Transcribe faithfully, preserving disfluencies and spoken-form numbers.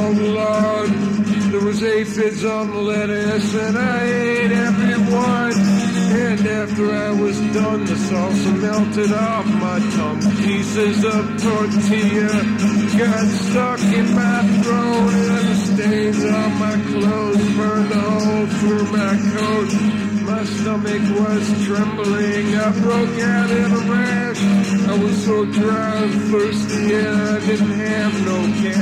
Oh Lord, there was aphids on the lettuce and I ate every one. And after I was done, the salsa melted off my tongue. Pieces of tortilla got stuck in my throat, and the stains on my clothes burned a hole through my coat. My stomach was trembling, I broke out in a rash. I was so dry and thirsty and I didn't have no cash.